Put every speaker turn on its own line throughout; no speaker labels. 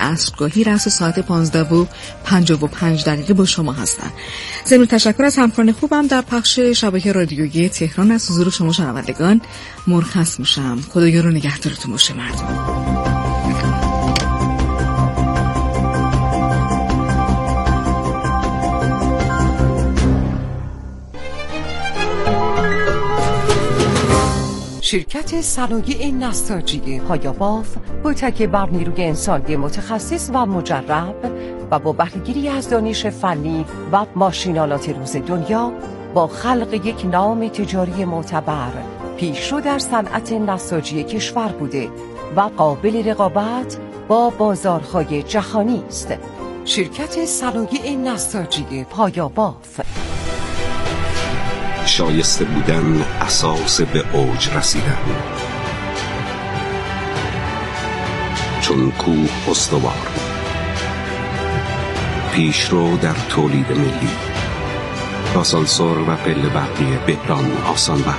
عصرگاهی رأس ساعت 15:55 با شما هستم. ضمن تشکر از همکاران خوبم در پخش شبکه رادیویی تهران از حضور شما شنوندگان مرخص میشم. خدایا رو نگهدارتون باشه مردم.
شرکت صنایع نساجی پایاباف با تکیه بر نیروی انسانی متخصص و مجرب و با بهره‌گیری از دانش فنی و ماشین‌آلات روز دنیا با خلق یک نام تجاری معتبر پیشرو در صنعت نساجی کشور بوده و قابل رقابت با بازارهای جهانی است. شرکت صنایع نساجی پایاباف.
شایسته بودن اساس به اوج رسیدن. چون کوه استوار، پیشرو در تولید ملی، آسانسور و پله برقی بهران آسانبر.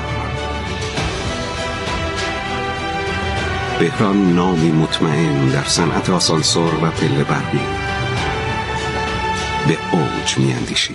بهران نامی مطمئن در صنعت آسانسور و پله برقی. به اوج میاندیشیم.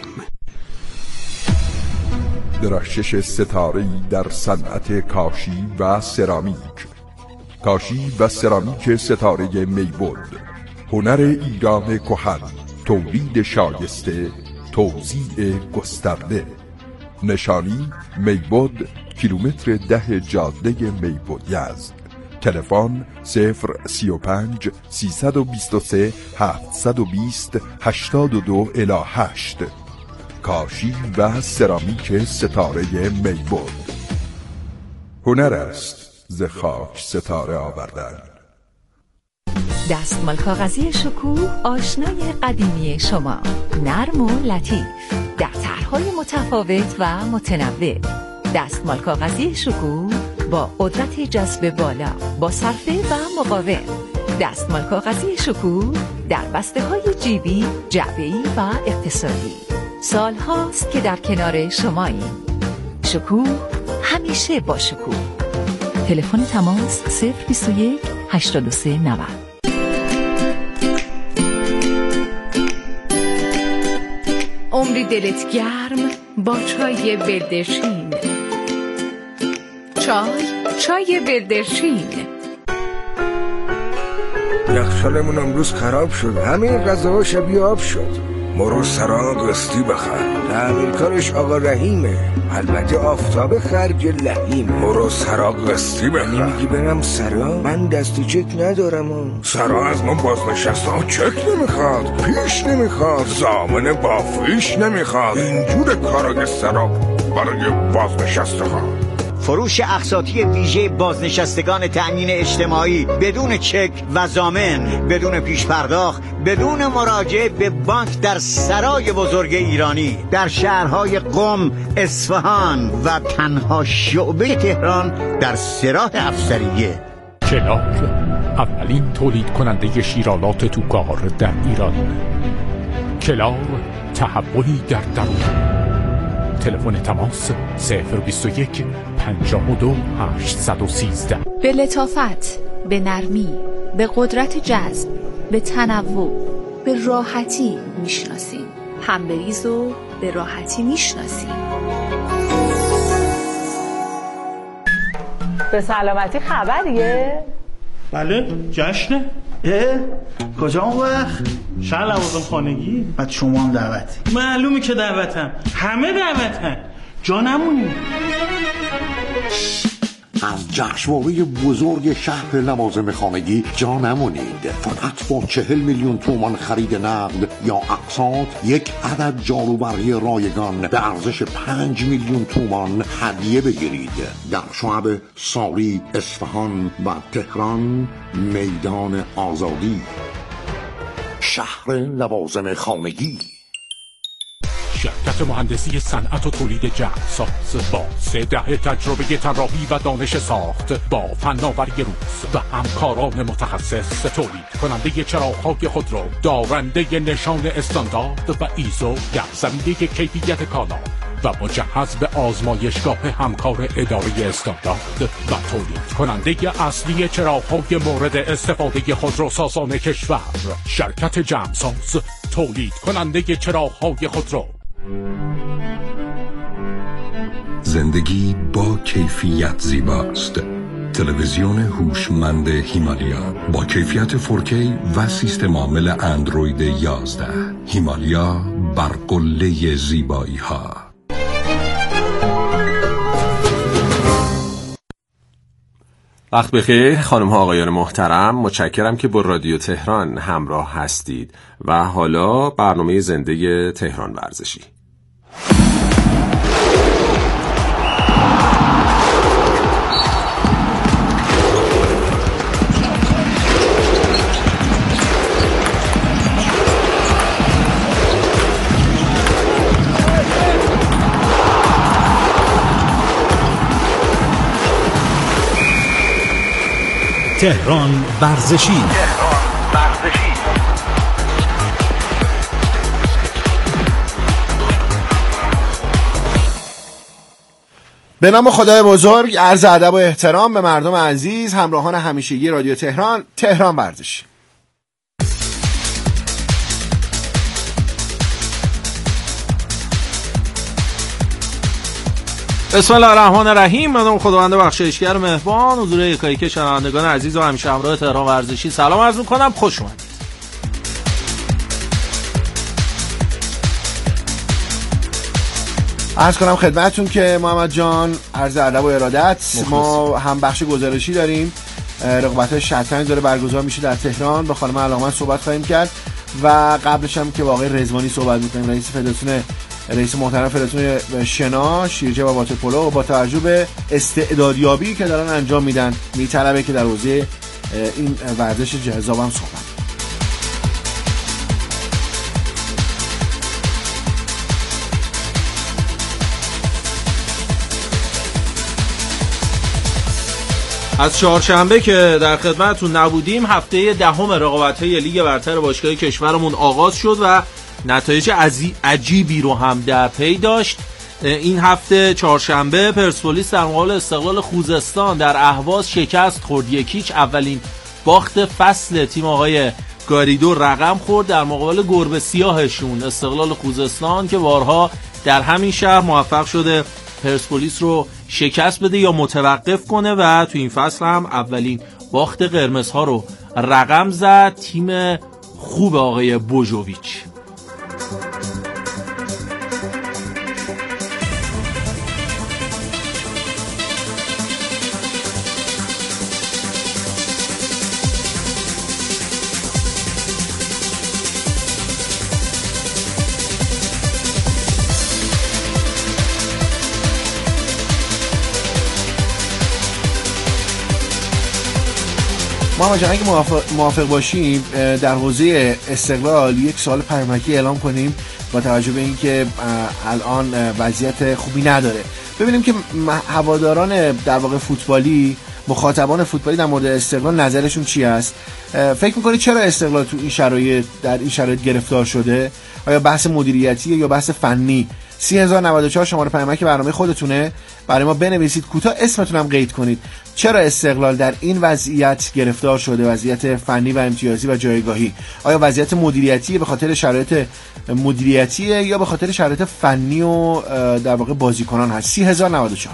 درخشش ستاره‌ای در صنعت کاشی و سرامیک. کاشی و سرامیک ستاره میبود، هنر ایران کهن، تولید شایسته، توزیع گسترده. نشانی میبود، کیلومتر 10 جاده میبود یزد. تلفن 035 323 720 82-8. کاشی و سرامیک ستاره میبود. هنر است ز خاک ستاره آوردن.
دستمال کاغذی شکوه آشنای قدیمی شما، نرم و لطیف در طرح‌های متفاوت و متنوع. دستمال کاغذی شکوه با قدرت جذب بالا، با صرفه و مقاوم. دستمال کاغذی شکوه در بسته‌های جیبی، جعبه‌ای و اقتصادی. سال هاست که در کنار شماییم. شکوه همیشه با شکوه. تلفن تماس 021 83 90.
عمری دلت گرم با چای بلدرچین. چای بلدرچین.
یخچالمون امروز خراب شد، همه غذاها شبیه آب شد. مرو سراغ قسطی بخر، تعمیرکارش آقا رحیمه، البته آفتاب خرج لحیم. مرو سراغ قسطی بخر. میگی برم سرا؟ من دست چک ندارم. سرا از من بازنشسته ها چک نمیخواد، پیش نمیخواد، ضامن بافیش نمیخواد. اینجور کارای سرا برای بازنشسته ها.
فروش اقساطی ویژه بازنشستگان تأمین اجتماعی بدون چک و ضامن، بدون پیش پرداخت، بدون مراجعه به بانک در سرای بزرگ ایرانی در شهرهای قم، اصفهان و تنها شعبه تهران در سراح افسریه.
کلاغ اولین تولید کننده شیرالات توکار در ایران. کلاغ تحولی در درون. تلفن تماس 021 52 813.
به لطافت، به نرمی، به قدرت جذب، به تنوع، به راحتی میشناسیم. همبریز و به راحتی میشناسیم.
به سلامتی خبریه؟
بله، جشنه. کجا اون وقت؟ شهر لوازم خانگی.
بعد شما هم دعوتی؟
معلومه که دعوتم، همه دعوتن، جا نمونی.
از جشنواره بزرگ شهر لوازم خانگی جا نمونید. فقط با 40 میلیون تومان خرید نقد یا اقساط یک عدد جاروبرقی رایگان به ارزش 5 میلیون تومان هدیه بگیرید. در شعب ساری، اصفهان و تهران، میدان آزادی. شهر لوازم خانگی.
شرکت مهندسی صنعت و تولید جعبساز با 3 دهه تجربه طراحی و دانش ساخت، با فناوری روز و همکاران متخصص، تولید کننده چراغ‌های خودرو، دارنده نشان استاندارد و ایزو در زمینه کیفیت کالا و مجهز به آزمایشگاه همکار اداره استاندارد و تولید کننده اصلی چراغ‌های مورد استفاده خودروسازان کشور، شرکت جمساز، تولید کننده چراغ‌های خودرو.
زندگی با کیفیت زیباست. تلویزیون هوشمند هیمالیا با کیفیت 4K و سیستم عامل اندروید 11. هیمالیا بر قله زیبایی ها.
وقت بخیر خانم ها آقایان محترم، متشکرم که با رادیو تهران همراه هستید و حالا برنامه زنده تهران ورزشی.
تهران ورزشی.
به نام خدای بزرگ، عرض ادب و احترام به مردم عزیز، همراهان همیشگی رادیو تهران. تهران ورزشی.
بسم الله الرحمن الرحیم. من خداوند بخشایشگر مهربان، حضور یکایک شنوندگان عزیز و همیشه همراه تهران ورزشی سلام عرض می‌کنم. خوش اومدید.
عرض کنم خدمتتون که محمد جان، عرض ادب و ارادت. ما هم بخش گزارشی داریم، رقابت‌های شطرنج داره برگزار میشه در تهران. با خانم علامت صحبت خواهیم کرد و قبلش هم که با آقای رضوانی صحبت می‌کنیم، رئیس محترم فدراسیون شنا، شیرجه و واترپولو، و با توجه به استعدادیابی که دارن انجام میدن میطلبه که در حوزه این ورزش جذاب هم صحبت.
از چهارشنبه که در خدمتتون نبودیم، هفته دهم رقابت‌های لیگ برتر باشگاه کشورمون آغاز شد و نتایج عجیبی رو هم در پی داشت. این هفته چهارشنبه پرسپولیس در مقابل استقلال خوزستان در اهواز شکست خورد. 1-0 اولین باخت فصل تیم آقای گاریدو رقم خورد در مقابل گربه سیاهشون استقلال خوزستان که بارها در همین شهر موفق شده پرسپولیس رو شکست بده یا متوقف کنه و تو این فصل هم اولین باخت قرمزها رو رقم زد تیم خوب آقای بوجوویچ.
محمد جان اگه موافق باشیم در حوزه استقلال یک سوال پیامکی اعلام کنیم با توجه به اینکه الان وضعیت خوبی نداره. ببینیم که هواداران در واقع فوتبالی، مخاطبان فوتبالی در مورد استقلال نظرشون چی است؟ فکر می‌کنید چرا استقلال تو این شرایط در این شرایط گرفتار شده؟ آیا بحث مدیریتی یا بحث فنی؟ 3094 شماره پیامک برنامه خودتونه، برای ما بنویسید، کوتاه اسمتون هم قید کنید. چرا استقلال در این وضعیت گرفتار شده؟ وضعیت فنی و امتیازی و جایگاهی. آیا وضعیت مدیریتی به خاطر شرایط مدیریتیه یا به خاطر شرایط فنی و در واقع بازیکنان هست؟ 3094.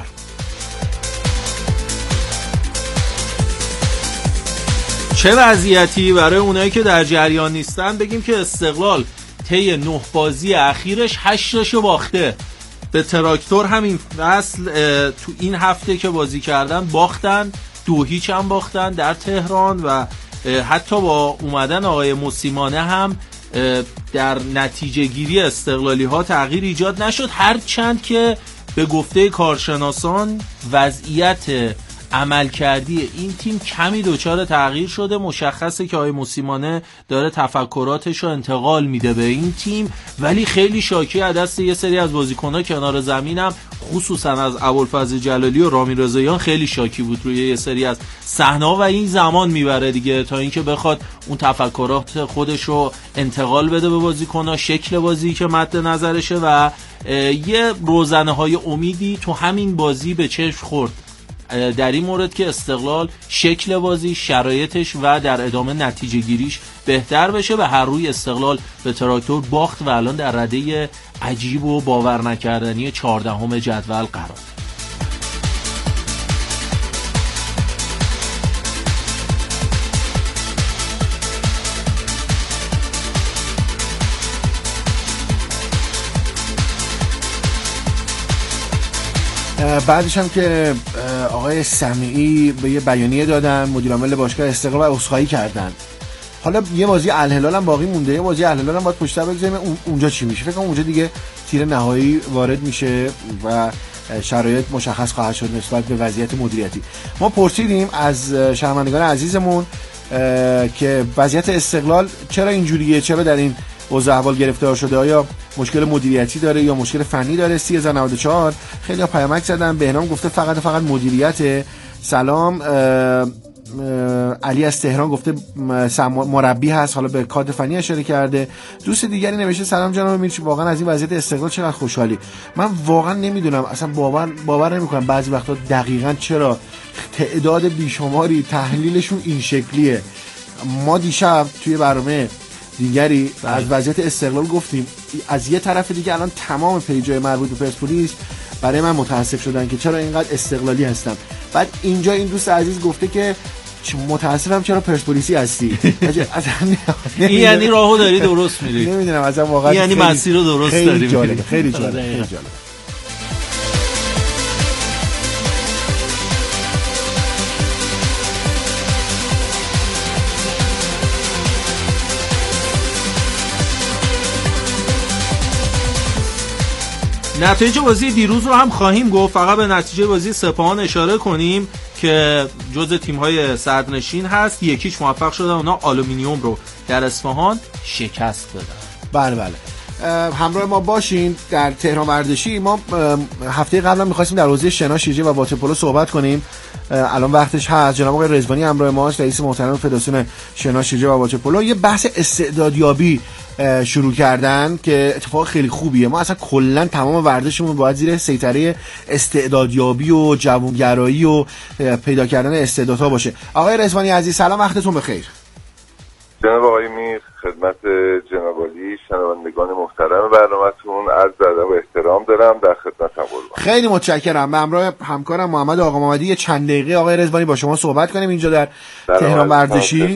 چه وضعیتی؟ برای اونایی که در جریان نیستن بگیم که استقلال طی 9 بازی اخیرش 8 تاشو باخته. به تراکتور همین فصل تو این هفته که بازی کردن باختن، 2-0 هم باختن در تهران و حتی با اومدن آقای موسیمانه هم در نتیجه گیری استقلالی ها تغییر ایجاد نشد، هرچند که به گفته کارشناسان وضعیت عملکردی این تیم کمی دچار تغییر شده. مشخصه که آقای موسیمانه داره تفکراتش رو انتقال میده به این تیم، ولی خیلی شاکی از دست یه سری از بازیکن‌ها کنار زمینم، خصوصا از ابوالفضل جلالی و رامین رضاییان خیلی شاکی بود روی یه سری از صحنه‌ها و این زمان میبره دیگه تا اینکه بخواد اون تفکرات خودش رو انتقال بده به بازیکن‌ها، شکل بازی که مد نظرشه و یه روزنه‌های امیدی تو همین بازی به چشم خورد در این مورد که استقلال شکل بازی، شرایطش و در ادامه نتیجه گیریش بهتر بشه و هر روی استقلال به تراکتور باخت و الان در رده عجیب و باور نکردنی 14ام جدول قرار.
بعدش هم که آقای سمیعی به یه بیانیه دادن، مدیر عامل باشگاه استقلال، و عذرخواهی کردن. حالا یه بازی الهلال هم باقی مونده، یه بازی الهلال هم باید پشت سر بگذاریم اونجا چی میشه. فکر کنم اونجا دیگه تیر نهایی وارد میشه و شرایط مشخص خواهد شد نسبت به وضعیت مدیریتی. ما پرسیدیم از شهروندگان عزیزمون که وضعیت استقلال چرا اینجوریه، چرا در این اوضاع احوال گرفتار شده، آیا مشکل مدیریتی داره یا مشکل فنی داره. 3094 خیلی پیامک زدن. بهنام گفته فقط مدیریت. سلام. علی از تهران گفته مربی هست، حالا به کادر فنی اشاره کرده. دوست دیگری نوشته سلام جناب میرچ، واقعا از این وضعیت استقلال چقدر خوشحالی. من واقعا نمیدونم، اصلا باور نمیکنم بعضی وقتا دقیقاً چرا تعداد بیشماری تحلیلشون این شکلیه. ما دیشب توی برنامه دیگری از وضعیت استقلال گفتیم، از یه طرف دیگه الان تمام پیجای مربوط به پرسپولیس برای من متاسف شدن که چرا اینقدر استقلالی هستم. بعد اینجا این دوست عزیز گفته که متاسفم چرا پرسپولیسی هستی.
این یعنی راهو داری درست میری.
نمیدونم اصلا واقعا
یعنی مسیر رو درست داری.
خیلی جالبه، خیلی جالبه.
نتیجه بازی دیروز رو هم خواهیم گفت، فقط به نتیجه بازی سپاهان اشاره کنیم که جزء تیم‌های صدرنشین هست. 1-0 موفق شدن اونا آلومینیوم رو در اصفهان شکست بدن.
بله. همراه ما باشین در تهران ورزشی. ما هفته قبلا می‌خواستیم در حوزه شنا شیرجه و واترپولو صحبت کنیم، الان وقتش هست. جناب آقای رضوانی همراه ماست، رئیس محترم فدراسیون شنا شیرجه و واترپولو. یه بحث استعدادیابی شروع کردن که اتفاق خیلی خوبیه. ما اصلا کلا تمام ورزشمون باید زیر سیطره استعدادیابی و جوانگرایی و پیدا کردن استعدادها باشه. آقای رضوانی عزیز سلام، وقتتون بخیر.
جناب آقای میر، خدمت جناب عالی، شنوندگان محترم برنامه‌تون عرض ادب و احترام دارم، در خدمتم قربان.
خیلی متشکرم. به همراه همکارم محمد آقا محمدی یه چند دقیقه آقای رضوانی با شما صحبت کنیم اینجا در تهران ورزشی.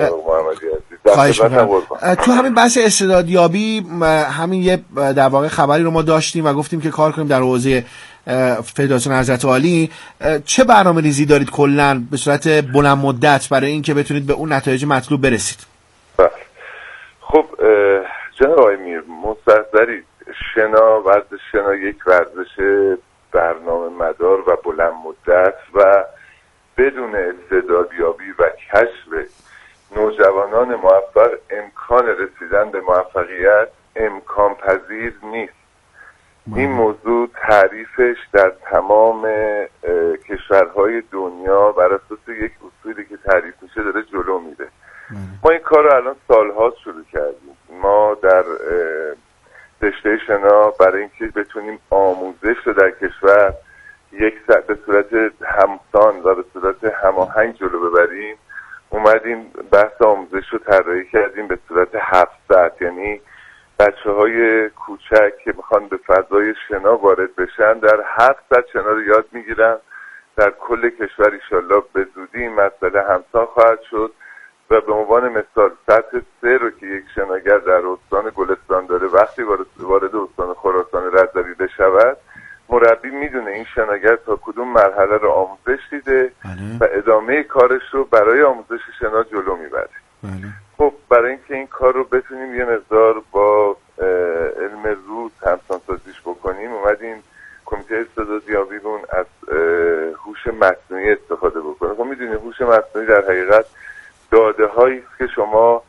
تو همین بحث استعدادیابی، همین یه در واقع خبری رو ما داشتیم و گفتیم که کار کنیم در حوزه فدراسیون حضرت عالی. چه برنامه‌ریزی دارید کلاً به صورت بلند مدت برای این که بتونید به اون نتایج مطلوب برسید؟
بله. خب جناب آقای میر، مستحضرید ورزش شنا یک ورزش برنامه مدار و بلند مدت و بدون استعدادیابی و کشف نوجوانان موفق امکان رسیدن به موفقیت امکان پذیر نیست. این موضوع تعریفش در تمام کشورهای دنیا بر اساس یک اصولی که تعریف میشه داره جلو میره. ما این کار رو الان سالها شروع کردیم. ما در رشته شنا برای اینکه بتونیم آموزش رو در کشور به صورت همسان و به صورت هماهنگ جلو ببریم، اومدیم بحث آموزش رو طراحی کردیم به صورت 7 ساعت. یعنی بچه‌های کوچک که میخوان به فضای شنا وارد بشن در 7 ساعت شنا رو یاد میگیرن. در کل کشور انشالله به زودی این مسئله همسان خواهد شد و به عنوان مثال سطح 3 رو که یک شناگر در استان گلستان داره، وقتی وارد استان خراسان رضوی بشود، مربی میدونه این شناگر تا کدوم مرحله رو آموزش دیده و ادامه کارش رو برای آموزش شنا جلو میبره. خب برای اینکه این کار رو بتونیم یه مقدار با علم روز همسانسازیش بکنیم، اومدیم کمیته استعدادیابیمون از هوش مصنوعی استفاده استفاده بکنه. خب میدونید هوش مصنوعی در حقیقت داده هایی که شما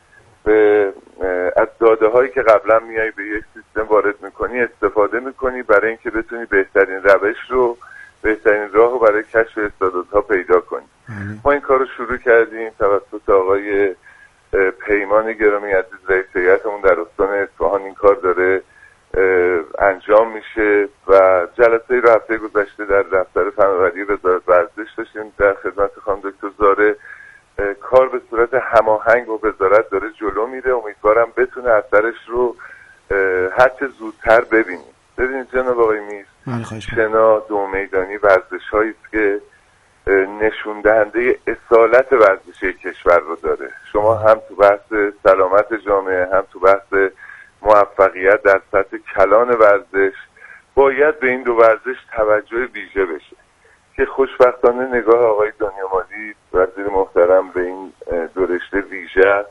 از داده هایی که قبلا میای به یک سیستم وارد میکنی استفاده میکنی برای اینکه بتونی بهترین روش رو، بهترین راه رو برای کشف استعدادها پیدا کنی. ما این کار رو شروع کردیم توسط آقای پیمان گرامی عزیز رئیس هیئتمون در استان اصفهان. این کار داره انجام میشه و جلسه رو هفته گذشته در دفتر فناوری وزارت ورزش داشتیم در خدمت خانم دکتر زاره. کار به صورت هماهنگ با وزارت داره جلو میره. امیدوارم بتونه اثرش رو هرچه زودتر ببینیم. ببینید جناب آقای میر، شنا دو میدانی ورزش هایی است که نشون دهنده اصالت ورزشی کشور رو داره. شما هم تو بحث سلامت جامعه، هم تو بحث موفقیت در سطح کلان ورزش باید به این دو ورزش توجه ویژه بشه که خوشبختانه نگاه آقای دنیامادی وزیر محترم به این دو رشته ویژه است.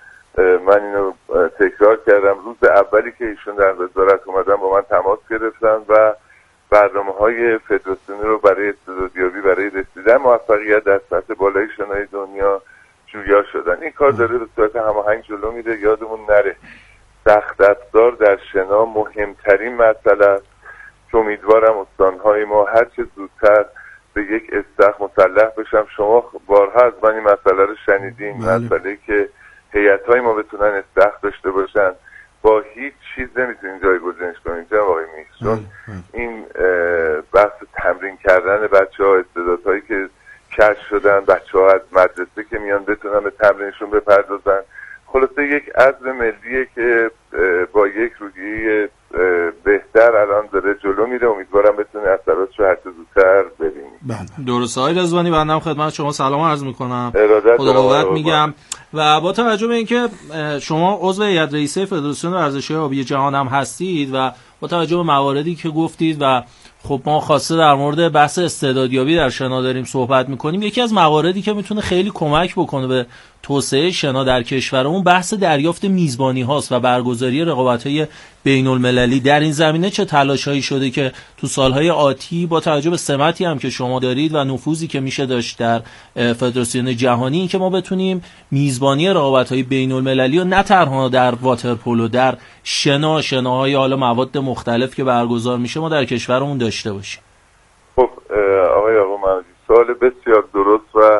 من اینو تکرار کردم. روز اولی که ایشون در وزارت اومدن با من تماس گرفتن و برنامه‌های فدراسیونی رو برای استعدادیابی برای رسیدن موفقیت در سطح بالای شنای دنیا جویا شدن. این کار داره به صورت هماهنگ جلو میره. یادمون نره سخت افزار در شنا مهمترین مسئله است که امیدوارم استانهای ما هرچه زودتر به یک استخ مسلح بشم. شما بارها از من این مسئله رو شنیدین. مسئله که هیئت‌های ما بتونن استخ داشته باشن با هیچ چیز نمیتونیم جایگزینش کنیم جناب آقای میر، چون این بحث تمرین کردن بچه‌ها، استعدادهایی که کشف شدن، بچه‌ها از مدرسه که میان بتونن به تمرینشون بپردازن. خلاصه یک عزم ملیه که با یک روحیه بهتر الان داره جلو میره. امیدوارم بتونه اثراتش رو هر چه زودتر ببینیم.
درسته های رضوانی، بنده هم خدمت شما سلام عرض میکنم، خدا قوت میگم. و با توجه به اینکه شما عضو هیئت رئیسه فدراسیون ورزش‌های آبی جهان هم هستید و با توجه به مواردی که گفتید و خب ما خواسته در مورد بحث استعدادیابی در شنا داریم صحبت میکنیم، یکی از مواردی که میتونه خیلی کمک بکنه به توسعه شنا در کشورمون بحث دریافت میزبانی هاست و برگزاری رقابت‌های بین‌المللی. در این زمینه چه تلاش‌هایی شده که تو سالهای آتی با توجه به سمتی هم که شما دارید و نفوذی که میشه داشت در فدراسیون جهانی این که ما بتونیم میزبانی رقابت‌های بین‌المللی و نه تنها در واترپولو، در شناهای حالا مواد مختلف که برگزار میشه ما در کشورمون داشته باشیم؟
خب آقای محمدی سوال بسیار درست و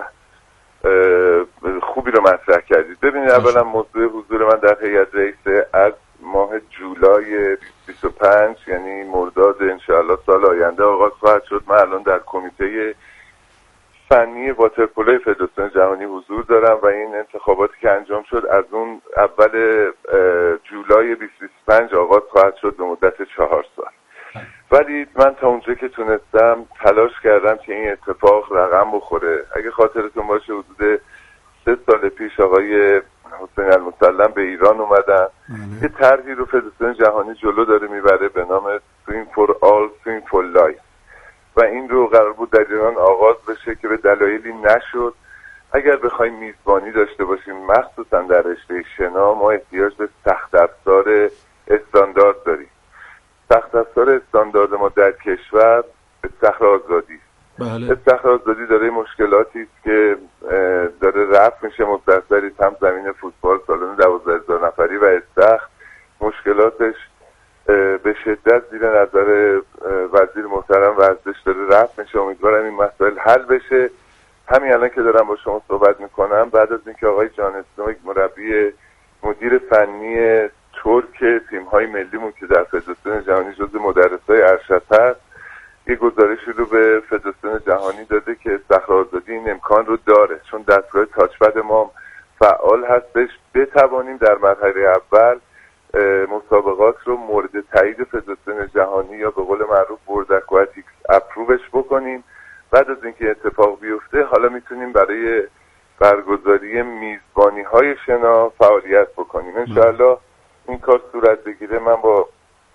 خوبی رو مطرح کردید. ببینید اولا موضوع حضور من در هیئت رئیسه از ماه جولای 25 یعنی مرداد انشاءالله سال آینده آغاز خواهد شد. من الان در کمیته فنی واترپولو فدراسیون جهانی حضور دارم و این انتخاباتی که انجام شد از اون اول جولای 2025 آغاز خواهد شد به مدت 4 سال. ولی من تا اونجا که تونستم تلاش کردم که این اتفاق رقم بخوره. اگه خاطرتون باشه حدود 3 سال پیش آقای حسین المسلم به ایران اومدن. یه طرحی رو فدراسیون جهانی جلو داره میبره به نام Swim for All Swim for Life و این رو قرار بود در ایران آغاز بشه که به دلایلی نشد. اگر بخوایم میزبانی داشته باشیم مخصوصا در رشته شنا ما احتیاج به سخت افزار استاندارد داریم. سخت افزار استاندارد ما در کشور استخر آزادی است. استخر آزادی داره مشکلاتی است که داره رفع میشه مستحضری هم زمین فوتبال سالن 12,000 نفری و استخر مشکلاتش به شدت زیر نظر وزیر محترم ورزش داره رفع میشه. امیدوارم این مسائل حل بشه. همین الان که دارم با شما صحبت میکنم بعد از اینکه آقای جان اسنوک مربی مدیر فنی ترک تیم‌های ملیمون که در فدراسیون جهانی جزو مدرسای ارشد هست یه گزارشی رو به فدراسیون جهانی داده که استخر آزادی این امکان رو داره، چون دستگاه تاچپد ما فعال هستش، بتوانیم در مرحله اول مسابقات رو مورد تایید فدراسیون جهانی یا به قول معروف بورد اکواتیکس اپرووش بکنیم. بعد از اینکه اتفاق بیفته حالا میتونیم برای برگزاری میزبانی‌های شنا فعالیت بکنیم. انشاءالله این کار صورت بگیره. من با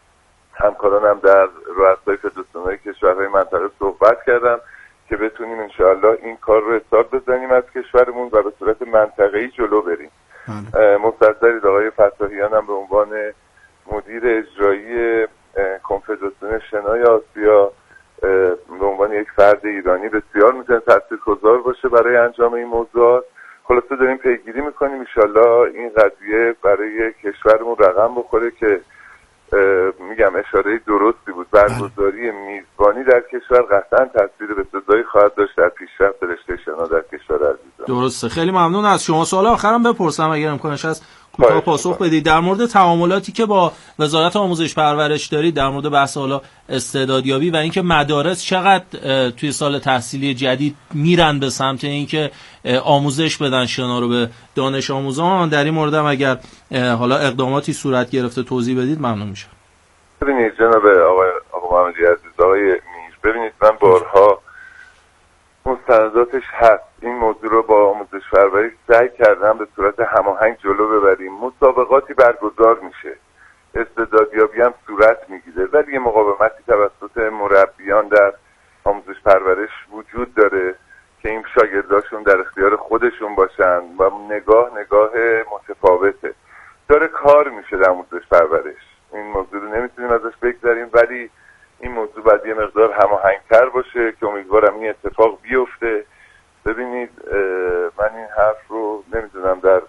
همکارانم در رؤسای فدراسیون‌های کشورهای منطقه صحبت کردم که بتونیم انشاءالله این کار رو حساب بزنیم از کشورمون و به صورت منطقه‌ای جلو بریم. مستظرید آقای فتاحیان هم به عنوان مدیر اجرایی کنفدراسیون شنای آسیا به عنوان یک فرد ایرانی بسیار میتونه تاثیرگذار باشه برای انجام این موضوعات. خلاصه داریم پیگیری میکنیم انشالله این قضیه برای کشورمون رقم بخوره که میگم اشاره درستی بود. برگزاری میزبانی در کشور قطعا تاثیر بسزایی خواهد داشت در پیشرفت رشته شنا در کشور عزیزم.
درسته. خیلی ممنون از شما. سوال آخرم بپرسم اگر امکانش هست کوتاه پاسخ بدید. در مورد تعاملاتی که با وزارت آموزش پرورش دارید در مورد بحث حالا استعدادیابی و اینکه مدارس چقدر توی سال تحصیلی جدید میرن به سمت اینکه آموزش بدن شنا رو به دانش آموزان، در این مورد هم اگر حالا اقداماتی صورت گرفته توضیح بدید ممنون میشم.
ببینید جناب آقای محمدی عزیز، آقای میر، ببینید من بارها مستنداتش هست این موضوع رو با آموزش پرورش سعی کردم به صورت هماهنگ جلو ببریم. مسابقاتی برگزار میشه، استعدادیابی هم صورت میگیره، ولی یه مقاومتی توسط مربیان در آموزش پرورش وجود داره که این شاگرداشون در اختیار خودشون باشن و نگاه متفاوته. داره کار میشه در آموزش پرورش، این موضوع رو نمیتونیم ازش بگذاریم، ولی این موضوع باید یه مقدار هماهنگ‌تر باشه که امیدوارم این اتفاق بیفته. ببینید من این حرف رو نمیدونم در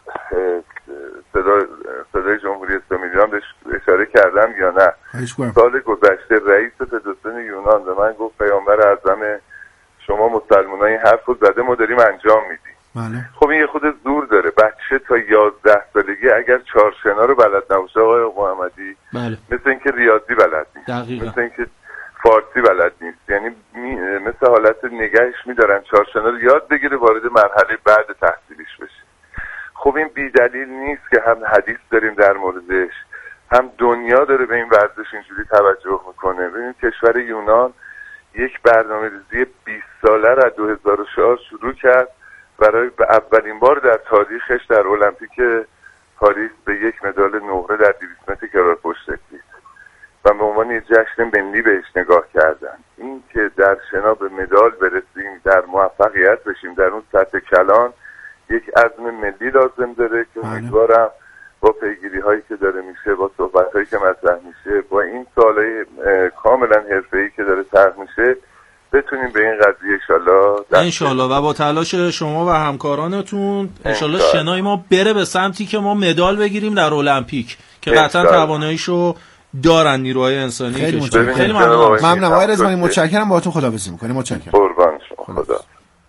صدای جمهوری اسلامی ایران بهش اشاره کردم یا نه. سال گذشته رئیس فدراسیون یونان به من گفت پیامبر اعظم شما مسلمانان این حرف رو زده، ما داریم انجام میدیم. خب این یه خود زور داره. بچه تا 11 سالگی اگر چهارشنا رو بلد نباشه آقای محمدی، مثل اینکه ریاضی بلد نیست، مثل اینکه فارسی بلد نیست، یعنی مثل حالت نگهش میدارن چهارشنا رو یاد بگیره وارد مرحله بعد تحصیلیش بشه. خب این بی دلیل نیست که هم حدیث داریم در موردش، هم دنیا داره به این ورزش اینجوری توجه میکنه. ببینید کشور یونان یک برنامه‌ریزی 20 ساله را 2004 شروع کرد برای به اولین بار در تاریخش در المپیک پاریس به یک مدال نقره در 200 متر کرارپشت رسید و به عنوان یک جشن ملی بهش نگاه کردن. این که در شنا به مدال برسیم، در موفقیت بشیم در اون سطح کلان، یک عزم ملی لازم داره که امیدوارم با پیگیری هایی که داره میشه، با صحبت هایی که مطرح میشه، با این سالهای کاملا حرفه‌ای که داره طرح میشه، بتونیم به این قضیه انشالله
و با تلاش شما و همکارانتون انشالله شنای ما بره به سمتی که ما مدال بگیریم در المپیک که قطعا تواناییشو دارن نیروهای انسانی.
خیلی ممنونم آقای رضوانی، متشکرم. باهاتون خداحافظی می‌کنیم. متشکرم.
قربان شما. خدا.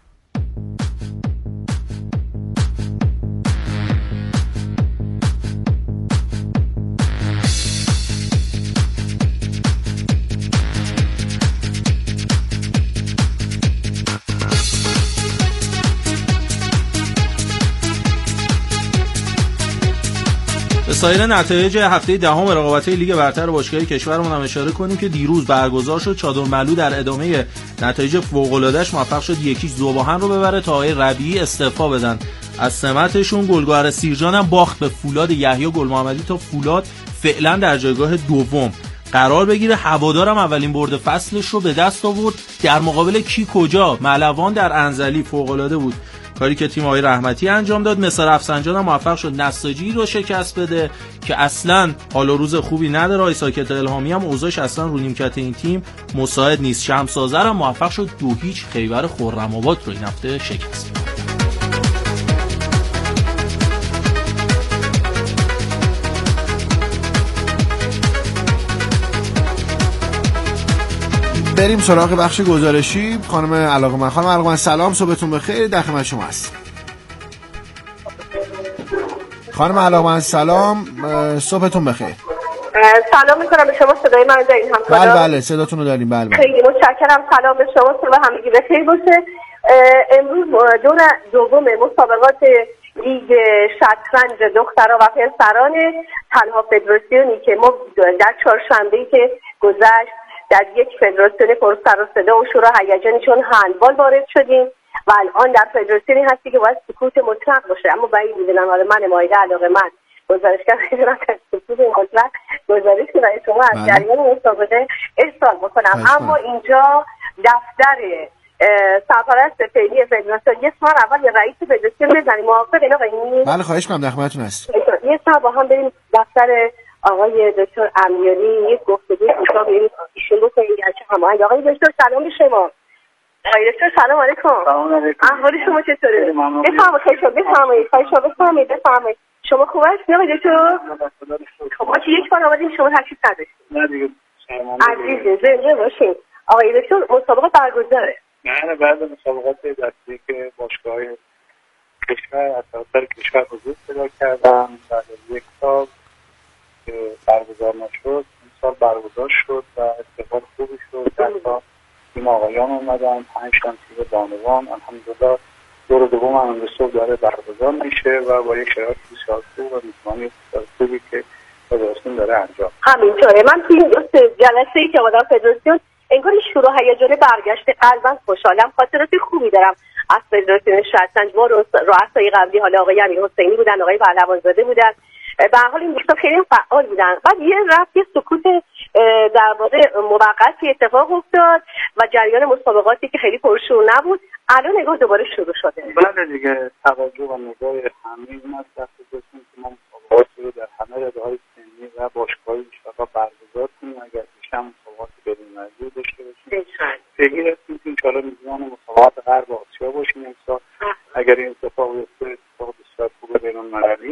سایر نتایج هفته دهم رقابت‌های لیگ برتر باشگاه‌های کشورمون هم اشاره کنیم که دیروز برگزار شد. چادرملو در ادامه نتایج فوق‌العاده‌اش موفق شد 1-2 رو ببره تا آقای ربیعی استعفا بدن از سمتشون. گلگهر سیرجان هم باخت به فولاد یحیی گل‌محمدی تا فولاد فعلا در جایگاه دوم قرار بگیره. هوادارم اولین برد فصلش رو به دست آورد در مقابل کی کجا؟ ملوان در انزلی. فوق‌العاده بود کاری که تیم آقای رحمتی انجام داد. مصر رفسنجان هم موفق شد نساجی رو شکست بده که اصلا حال و روز خوبی نداره. آقای ساکت الهامی هم اوضاعش اصلا رو نیمکت این تیم مساعد نیست. شمس آذر هم موفق شد 2-0 خیبر خرم‌آباد رو این هفته شکست.
بریم سراغ بخش گزارشی. خانم علاقمند سلام، صبحتون بخیر، در خدمت شما هست. خانم علاقمند سلام، صبحتون بخیر.
سلام میکنم به شما، صدای من دارین همکارا؟
بله صداتون رو داریم. بله
خیلی متشکرم. سلام به شما، صبح همگی بخیر باشه. امروز دور دوم مسابقات لیگ شطرنج دخترها و پسران تنها فدراسیونی که ما در چهارشنبه‌ای که گذشت در یک فدراسیون پر سر و صدا و شور و هیجانی چون هندبال وارد شدیم و الان در فدراسیونی هستی که باید سکوت مطلق باشه، اما بعید می‌دونم حالا من مایده علاقه من گزارشگر می‌دونم که سکوت مطلق گزارش برای شما از جریان مسابقه ارسال بکنم. اما اینجا دفتر سرپرست فعلی فدراسیون یه سوال اول یا رئیس فدراسیون بزنیم، موافقین آقای؟
بله خواهش می‌کنم، در خدمتتون هستم.
یه سوال با هم بریم دفتر آقای دکتر امیری یک گفتگوی کوتاه پیشین بکنیم گرچه هماهنگ. آقای دکتر سلام به شما. آقای دکتر سلام علیکم.
سلام علیکم.
احوال شما چطوره؟ بفرمایید. شما خوب هستید آقای دکتر؟ شما که یک بار آمدین شما تشریف نداشتید.
نه دیگه.
عزیز زنده باشین. آقای دکتر مسابقه برگزاره.
نه بعد مسابقات دستی که باشگاه‌های کشور از سراسر کشور حضور پیدا کردن بعد از یک سال که برگزار نشد این سال برگزار شد و استقبال خوبی شد. تا تیم آقایان اومدن 5 تا تیم بانوان الحمدلله. دور دوم هم امروز صبح داره برگزار میشه و با یک شرایط بسیار خوب و میزبانی خوبی که فدراسیون داره انجام.
همینطوره. من توی این جلسه‌ای که اومدم فدراسیون انگار شروع هیجان برگشت قلبم خوشحالم. خاطرات خوبی دارم از فدراسیون شطرنج. ما رؤسای قبلی حالا آقای امیرحسینی بودن، آقای پهلوانزاده بودن، به هر حال این دوستان خیلی فعال بودن. بعد یه سکوت در واقع موقتی اتفاق افتاد و جریان مسابقاتی که خیلی پرشور نبود الان نگاه دوباره شروع شده.
بله دیگه توجه و نگاه همه این است که ما مسابقاتی رو در همه رشته‌های سنی و باشگاه‌های بیشتر برگزار کنیم. اگر میشه مسابقات بین‌المللی داشته باشیم. پیگیر هستیم که انشاءالله میزبان مسابقات غرب آسیا باشیم امسال. اگر این اتفاق بیفته اتفاق بسیار خوب بین‌المللی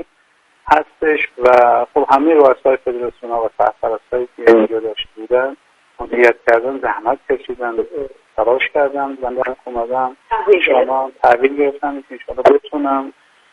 هستش و خب همه رؤسای فدراسیون‌ها و سرپرستایی که اینجا داشته بودن مدیریت کردن، زحمت کشیدن، تلاش کردن، بنده اومدم شما تحویل گرفتم که انشاءالله بتونم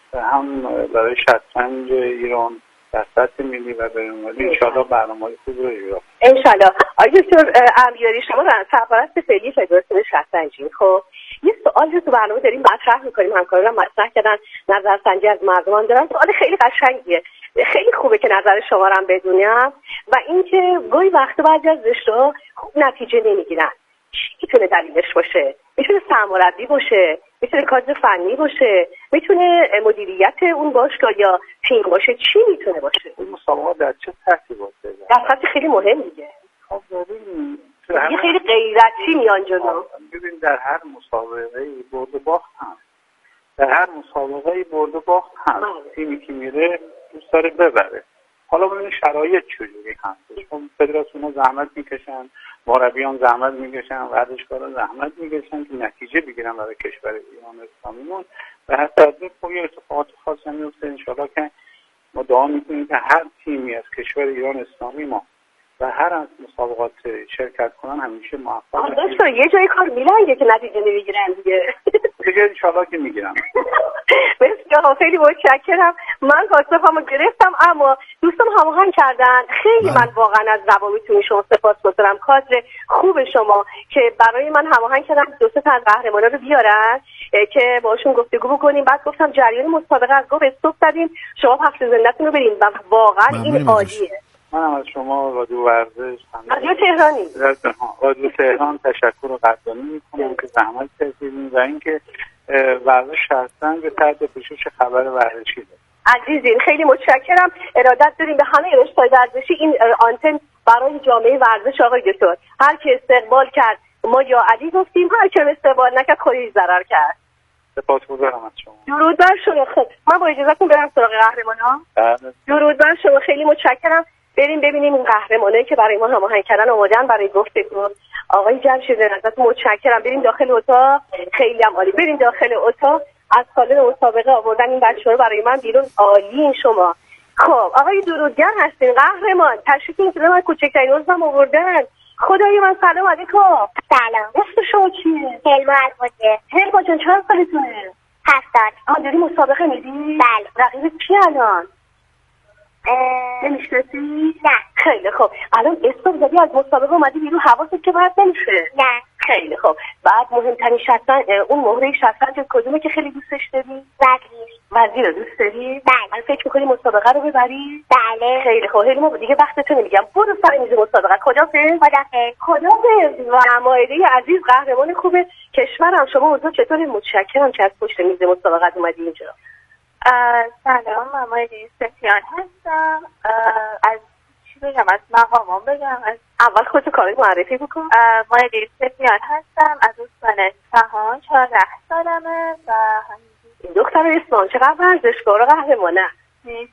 هم برای شطرنج ایران در سطح ملی و بین‌المللی انشاءالله برنامه‌های خوب رو اجرا کنم.
انشاءالله. آقای دکتر امیری شما سرپرست فعلی فدراسیون شطرنجی، خب یه سوال رو تو برنامه داریم مطرح می‌کنیم، همکارانم مطرح کردن، نظرسنجی از مردمان دارن. سوال خیلی قشنگیه، خیلی خوبه که نظر شما رو هم بدونم و اینکه گاهی وقتا بعضی از رشته‌ها خوب نتیجه نمیگیرن. چی میتونه دلیلش باشه؟ میتونه سرمربی باشه، میتونه کادر فنی باشه، میتونه مدیریت اون باشگاه یا تیم باشه. چی میتونه باشه؟
این مسابقات در چه سطحی باشه؟
در سطح خیلی مهم دیگه.
خب ببین
یه خیلی غیرتی میان جلو.
ببین در هر مسابقه برد و باخت هست. در هر مسابقه برد و باخت هست. تیمی که میره دوست داره ببره. حالا ببین شرایط چجوری هست. چون فدراسیون‌ها زحمت میکشن، مربیان زحمت میکشن، ورزشکارا زحمت میکشن که نتیجه بگیرن برای کشور ایران اسلامیمون و حتی از این خب یه اتفاقات خاصی میفته. انشالله که ما دعا میکنیم که هر تیمی از کشور ایران اسلامی ما و هر از مسابقات شرکت کنن همیشه موفق باشن.
دکتر یه جای کار میلنگه که نتیجه نمیگیرن دیگه.
دیگه انشالله که میگیرن.
بسیار خیلی متشکرم. من پاسخمو گرفتم اما دوستان هماهنگ کردن. خیلی من واقعا از روابطتون شما سپاسگزارم. کادر خوب شما که برای من هماهنگ کردن 2 تا از قهرمانا رو بیارن که باشون گفتگو بکنیم. بعد گفتم جریان مسابقه از گفت استوب زدیم، شما پخش زنده‌تون رو برین و واقعا این عالیه.
من از شما رادیو ورزش
رادیو تهرانی
رادیو تهران تشکر و قدردانی میکنم که زحمت کشیدین و اینکه ورزش شطرنج به تحت پوشش خبر ورزشی ده.
عزیزین خیلی متشکرم. ارادت داریم به همه رشته‌های ورزشی. این آنتن برای جامعه ورزش آقای دکتر. هر کی استقبال کرد ما یا علی گفتیم، هر کی استقبال نکرد خودش ضرر کرد.
سپاسگزارم از شما.
درود بر شما. خب من با اجازهتون برم سراغ قهرمانا. درود بر شما. خیلی متشکرم. بریم ببینیم این قهرمانایی که برای ما هماهنگ کردن اومدن برای گفتگو. آقای جمشید ازتون متشکرم. بریم داخل اتاق. خیلی هم عالی. بریم داخل اتاق. از سالن مسابقه آوردن این بچه‌ها رو برای من بیرون. عالی این شما. خب آقای درودگر هستین، قهرمان. تشریف اینجا من کوچکترین عضوم آوردن. خدای من سلام علیکم.
سلام.
اسم شما چیه؟
هلما الفاجه.
هلما جان چند سالتونه؟
70.
داری مسابقه میدی؟
بله.
رقیبت کی الان؟ نمیشناسی؟
نه.
خیلی خوب. الان اسم زدی از مسابقه اومدی بیرون، حواست که باید نمیشه؟
نه.
خیلی خوب. بعد مهمترین شطرنج، اون مهره شطرنج کدومه که خیلی دوستش داری؟ وزیر رو دوست داری؟
بله.
فکر می‌کنی مسابقه رو ببری؟
بله.
خیلی خوب. خیلی ما دیگه وقتتون نمیگم. برو سر میز مسابقه. خدافظ. و مایده عزیز قهرمان خوب کشورم. شما اوضاع چطوره؟ متشکرم که از پشت میز مسابقه اومدی اینجا.
سلام، من مایده سفیان هستم. از چی بگم؟ از مقامم بگم؟ از
اول خودتو کامل معرفی بکن.
مایده سفیان هستم، از استان اصفهان. 14 سالمه و
این دختر اصفهان چقدر ورزشکار و قهرمانه.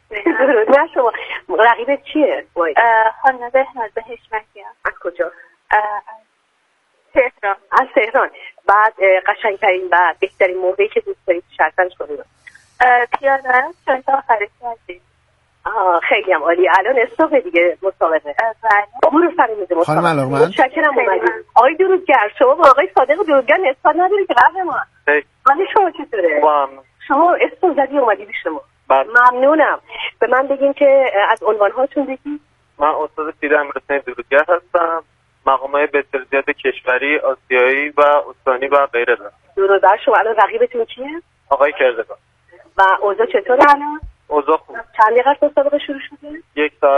درود بر شما. رقیبت چیه؟
خانم بهناز حشمتی.
از کجا؟
تهران.
از تهران. بعد قشنگترین و بهترین موقعی که دوست دارید شطرنج کنید؟
پیانو چون تا آخرش هستید.
خیلی هم عالی. الان استوب دیگه مسابقه. برو سر میز مسابقه.
خانم علاقمند
متشکرم اومدید. آقای درودگر، شما با آقای صادق درودگر نسبت نداری که قهرمان. حال شما چطوره؟ شما استوب زدی اومدی پیش ما. ممنونم. به من بگین که از عنوان‌هاتون بگید.
من استاد سید امیرحسین درودگر هستم. مقام‌های بسیار کشوری، آسیایی و استانی و غیره دارم.
درود بر شما. الان رقیبتون کیه؟
آقای کردگان.
و اوضاع چطوره الان؟
اوضاع خوب.
چند دقیقه مسابقه شروع شده؟
1 ساعت